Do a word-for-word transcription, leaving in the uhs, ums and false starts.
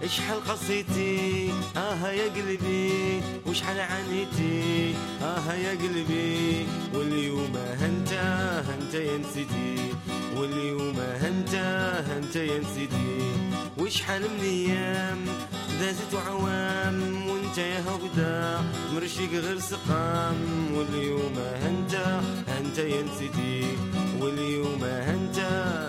شحال قصيتي اه يا قلبي وشحال عانيتي اه يا قلبي واليوم هنتا هنتا يا نسيتي واليوم هنتا هنتا يا نسيتي وشحال من ايام دازت عوام وانت يا هكذا مرشيك غير سقام واليوم هنتا هنتا يا نسيتي واليوم هنتا